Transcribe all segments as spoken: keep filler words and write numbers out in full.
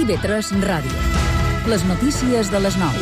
I V tres Ràdio. Les notícies de les nou.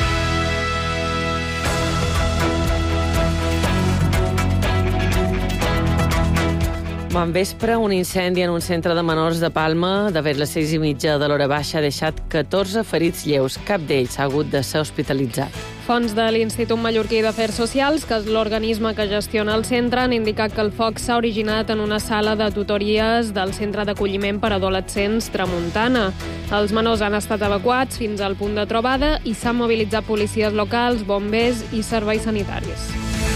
Bon vespre, un incendi en un centre de menors de Palma de les seis i mitja de l'hora baixa ha deixat catorze ferits lleus. Cap d'ells ha hagut de ser hospitalitzat. Fonts de l'Institut Mallorquí d'Afers Socials, que és l'organisme que gestiona el centre, han indicat que el foc s'ha originat en una sala de tutories del Centre d'Acolliment per Adolescents Tramuntana. Els menors han estat evacuats fins al punt de trobada i s'han mobilitzat policies locals, bombers i serveis sanitaris.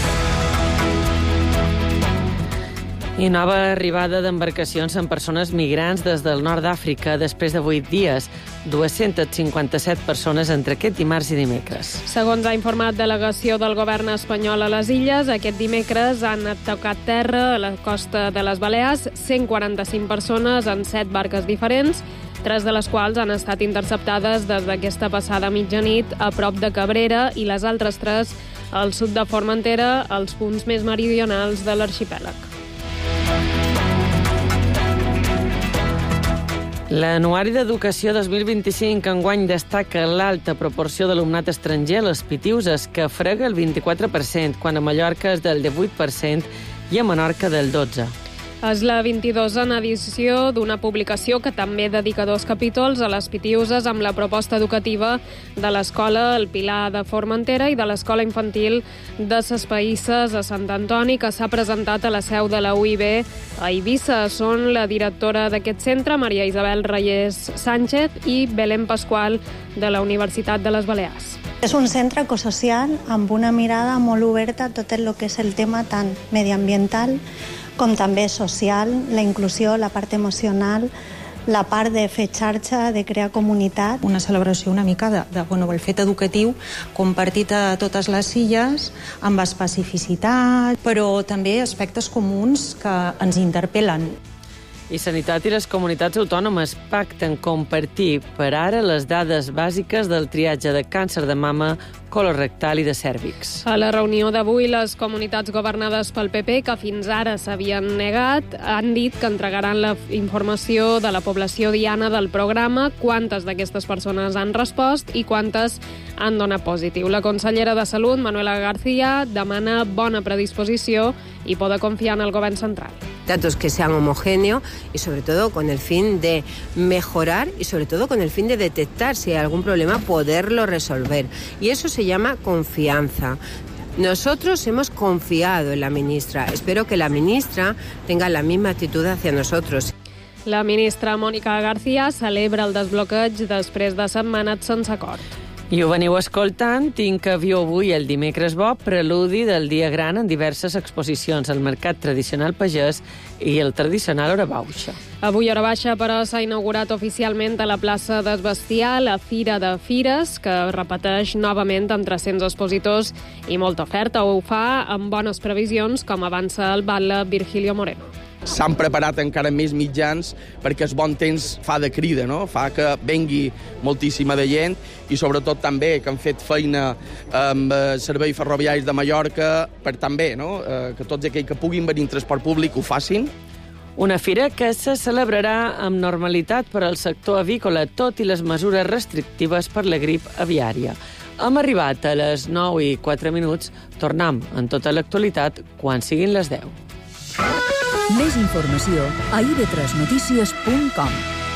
I nova arribada d'embarcacions amb persones migrants des del nord d'Àfrica després de vuit dies. dues-centes cinquanta-set persones entre aquest dimarts i dimecres. Segons ha informat delegació del govern espanyol a les Illes, aquest dimecres han tocat terra a la costa de les Balears cent quaranta-cinc persones en set barques diferents, tres de les quals han estat interceptades des d'aquesta passada mitjanit a prop de Cabrera i les altres tres al sud de Formentera, als punts més meridionals de l'arxipèlag. L'Anuari d'Educació dos mil vint-i-cinc enguany destaca l'alta proporció d'alumnat estranger a les Pitiuses, que frega el vint-i-quatre per cent, quan a Mallorca és del divuit per cent i a Menorca del dotze per cent. És la vint-i-dosena edició d'una publicació que també dedica dos capítols a les Pitiuses amb la proposta educativa de l'Escola El Pilar de Formentera i de l'Escola Infantil de Ses Païsses a Sant Antoni, que s'ha presentat a la seu de la U I B a Eivissa. Són la directora d'aquest centre, Maria Isabel Reyes Sánchez, i Belén Pasqual, de la Universitat de les Balears. És un centre ecosocial amb una mirada molt oberta a tot el que és el tema tant mediambiental com també social, la inclusió, la part emocional, la part de fer xarxa, de crear comunitat. Una celebració una mica de, de bueno, el fet educatiu compartit a totes les illes, amb especificitat, però també aspectes comuns que ens interpel·len. I Sanitat i les comunitats autònomes pacten compartir per ara les dades bàsiques del triatge de càncer de mama, colorectal i de cèrvix. A la reunió d'avui, les comunitats governades pel P P, que fins ara s'havien negat, han dit que entregaran la informació de la població diana del programa, quantes d'aquestes persones han respost i quantes han donat positiu. La consellera de Salut, Manuela García, demana bona predisposició i poder confiar en el govern central. Datos que sean homogéneos y sobre todo con el fin de mejorar y sobre todo con el fin de detectar si hay algún problema, poderlo resolver. Y eso se llama confianza. Nosotros hemos confiado en la ministra. Espero que la ministra tenga la misma actitud hacia nosotros. La ministra Mònica García celebra el desbloqueig després de setmanes sense acord. I ho veniu escoltant, Tinc avió avui el dimecres bo, preludi del dia gran en diverses exposicions al Mercat Tradicional Pagès i el tradicional Hora Baixa. Avui Hora Baixa, però, s'ha inaugurat oficialment a la plaça d'Es Bestiar la Fira de Fires, que repeteix novament amb tres-cents expositors i molta oferta. Ho fa amb bones previsions, com avança el batlle Virgilio Moreno. S'han preparat encara més mitjans perquè el bon temps fa de crida, no? Fa que vengui moltíssima de gent i sobretot també que han fet feina amb serveis ferroviaris de Mallorca per també, no? Que tots aquells que puguin venir en transport públic ho facin. Una fira que se celebrarà amb normalitat per al sector avícola, tot i les mesures restrictives per la grip aviària. Hem arribat a les nou i quatre minuts. Tornem en tota l'actualitat quan siguin les deu. Més informació a i ve tres notícies punt com.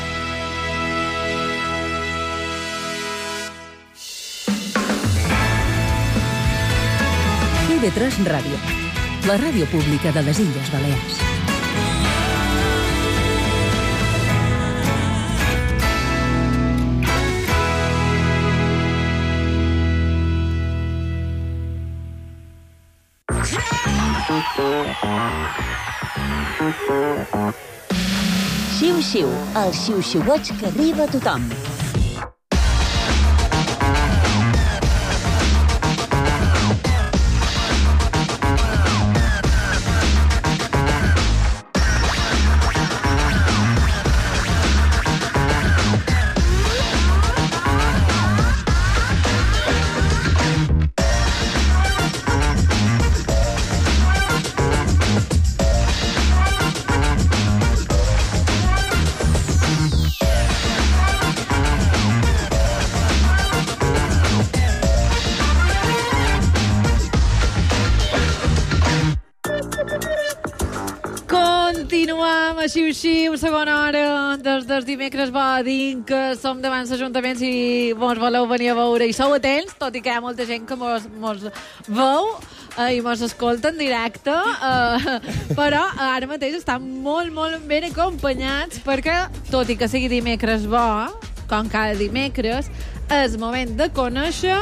I ve tres Ràdio, la ràdio pública de les Illes Balears. Xiu-xiu, el xiu-xiueig que arriba a tothom. Continuem a xiu-xiu, segona hora, des del dimecres va dir que som davant l'Ajuntament si mos voleu venir a veure i sou atents, tot i que hi ha molta gent que mos, mos veu eh, i mos escolta en directe, eh, però ara mateix estan molt, molt ben acompanyats perquè, tot i que sigui dimecres bo, com cada dimecres, és moment de conèixer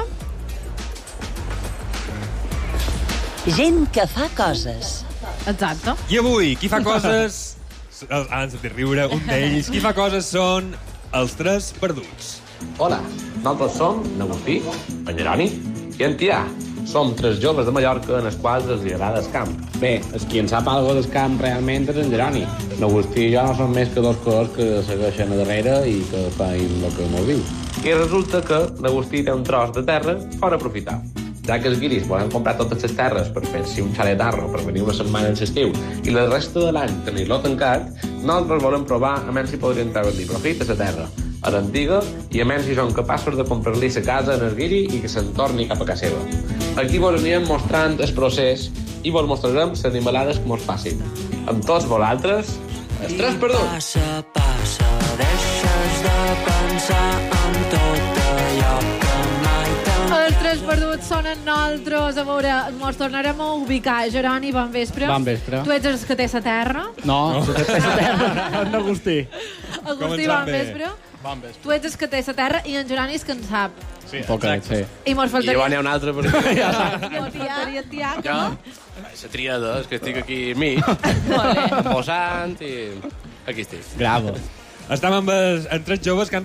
gent que fa coses. Exacte. I avui, qui fa coses... Ah, ens sentit riure, un d'ells. Qui fa coses són els tres perduts. Hola, nosaltres som n'Agustí, en Jeroni i en Tià. Som tres joves de Mallorca en els quals els agrada el camp. Bé, el qui en sap alguna del camp realment és en Jeroni. N'Agustí i jo no som més que dos cos que segueixen a darrere i que feien el que molt viu. I resulta que n'Agustí té un tros de terra fora aprofitar. Ja que els guiris volen comprar totes les terres per fer-s'hi un xalet d'arro per venir una setmana en l'estiu i la resta de l'any tenir-lo tancat, nosaltres volem provar a menys si podrien treure-li profit a la terra, a l'antiga, i a menys si són capaços de comprar-li la casa en el guiri i que se'n torni cap a casa seva. Aquí vos anirem mostrant el procés i vos mostrarem les animalades que mos passin. Amb tots vosaltres, els tres perduts. Passa, passa, deixes de pensar en tot allò que mai t'han... Els tres perduts són en nosaltres. A veure, mos tornarem a ubicar. Jeroni, bon vespre. Bon vespre. Tu ets el que té la terra? No, no. El que té la terra. En Agustí. Agustí, bon vespre. Bon vespre. Tu ets el que té la terra i en Jeroni és que en sap. Sí, poquet, sí. I mos faltaria... I llavors n'hi ha un altre per aquí. I mos faltaria en Tià, que no? La triada, és que estic aquí al mig, posant i... Aquí estic. Bravo. Estem amb, els, amb tres joves que han